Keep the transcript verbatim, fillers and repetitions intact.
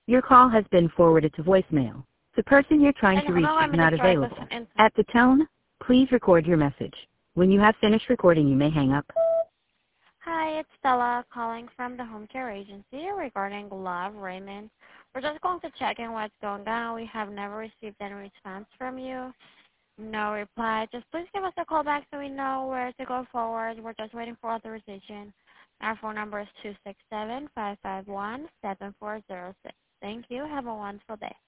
Your call has been forwarded to voicemail. The person you're trying to And reach hello, is I'm not Administrator available. Listen. At the tone, please record your message. When you have finished recording, you may hang up. Hi, it's Stella calling from the home care agency regarding Love Raymond. We're just going to check in what's going on. We have never received any response from you. No reply. Just please give us a call back so we know where to go forward. We're just waiting for authorization. Our phone number is two six seven, five five one, seven four zero six. Thank you. Have a wonderful day.